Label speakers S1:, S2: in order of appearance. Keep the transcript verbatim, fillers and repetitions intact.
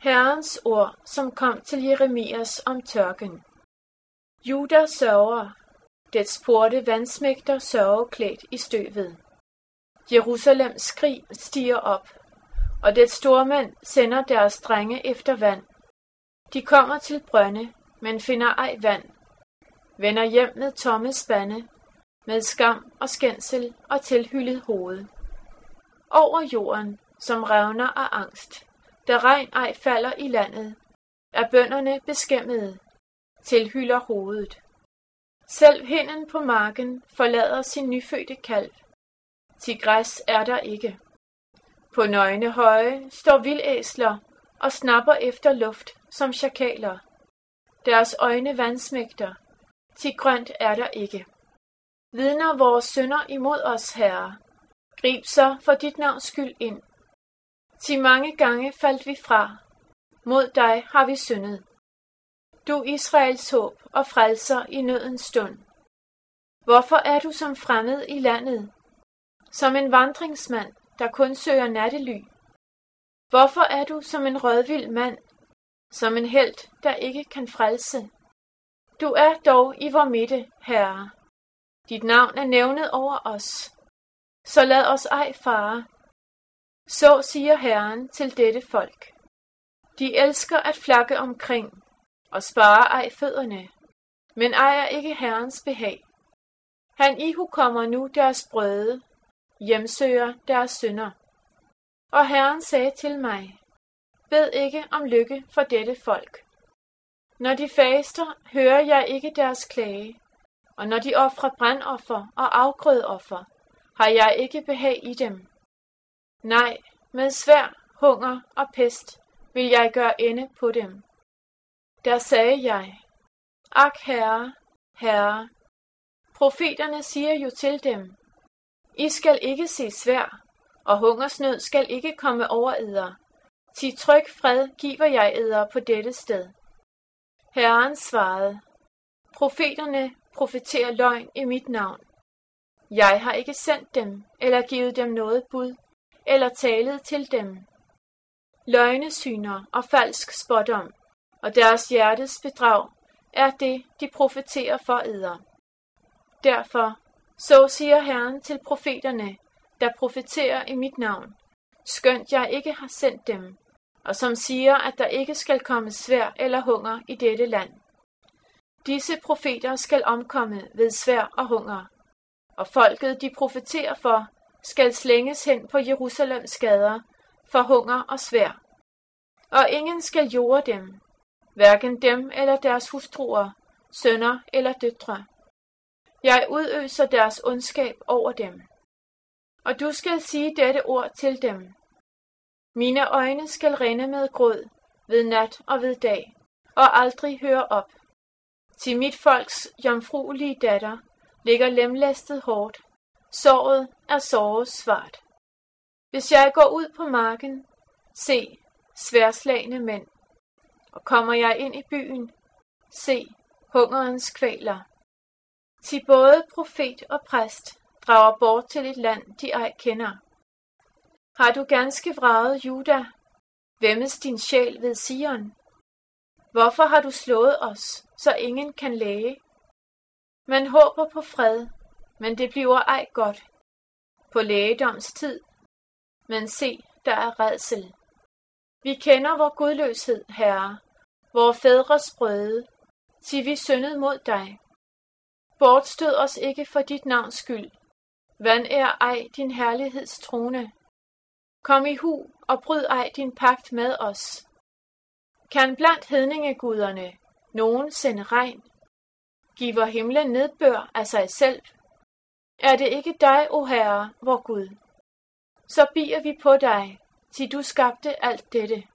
S1: Herrens ord, som kom til Jeremias om tørken. Juda sørger, dets porte vandsmægter sørgeklædt i støvet. Jerusalems skrig stiger op, og dets stormænd sender deres drenge efter vand. De kommer til brønde, men finder ej vand. Vender hjem med tomme spande, med skam og skændsel og tilhyllet hoved. Over jorden, som revner af angst, da regn ej falder i landet, er bønderne beskæmmede, tilhylder hovedet. Selv hinden på marken forlader sin nyfødte kalv. Til græs er der ikke. På nøgne høje står vildæsler og snapper efter luft som sjakaler. Deres øjne vandsmægter, til grønt er der ikke. Vidner vores synder imod os, Herre. Grib så for dit navns skyld ind. Til mange gange faldt vi fra. Mod dig har vi syndet. Du Israels håb og frelser i nødens stund. Hvorfor er du som fremmed i landet? Som en vandringsmand, der kun søger nattely. Hvorfor er du som en rødvild mand? Som en helt, der ikke kan frelse. Du er dog i vor midte, Herre. Dit navn er nævnet over os. Så lad os ej fare. Så siger Herren til dette folk. De elsker at flakke omkring og sparer ej fødderne, men ejer ikke Herrens behag. Han ihukommer nu deres brøde, hjemsøger deres synder. Og Herren sagde til mig, bed ikke om lykke for dette folk. Når de faster, hører jeg ikke deres klage, og når de ofrer brandoffer og afgrødoffer, har jeg ikke behag i dem. Nej, med svær, hunger og pest vil jeg gøre ende på dem. Der sagde jeg, ak Herre, Herre, profeterne siger jo til dem, I skal ikke se svær, og hungersnød skal ikke komme over eder. Til tryg fred giver jeg eder på dette sted. Herren svarede, profeterne profeterer løgn i mit navn. Jeg har ikke sendt dem, eller givet dem noget bud, eller talet til dem. Løgnesyner og falsk spådom, og deres hjertes bedrag, er det, de profeterer for eder. Derfor, så siger Herren til profeterne, der profeterer i mit navn, skønt jeg ikke har sendt dem, og som siger, at der ikke skal komme svær eller hunger i dette land. Disse profeter skal omkomme ved svær og hunger, og folket, de profeterer for, skal slænges hen på Jerusalems gader for hunger og svær. Og ingen skal jorde dem, hverken dem eller deres hustruer, sønner eller døtre. Jeg udøser deres ondskab over dem. Og du skal sige dette ord til dem. Mine øjne skal rinde med gråd ved nat og ved dag, og aldrig høre op. Til mit folks jomfruelige datter ligger lemlæstet hårdt. Såret er såret svart. Hvis jeg går ud på marken, se sværslagne mænd. Og kommer jeg ind i byen, se hungerens kvaler. Til både profet og præst drager bort til et land, de ej kender. Har du ganske vraget Juda? Væmmes din sjæl ved Sion? Hvorfor har du slået os, så ingen kan læge? Man håber på fred, men det bliver ej godt. På lægedoms tid, men se, der er rædsel. Vi kender vor gudløshed, Herre, vor fædres brøde, til vi syndede mod dig. Bortstød os ikke for dit navns skyld. Vandær ej din herligheds trone. Kom i hu og bryd ej din pagt med os. Kan blandt hedningeguderne nogen sende regn? Giver himlen nedbør af sig selv? Er det ikke dig, o Herre, vor Gud? Så bier vi på dig, til du skabte alt dette.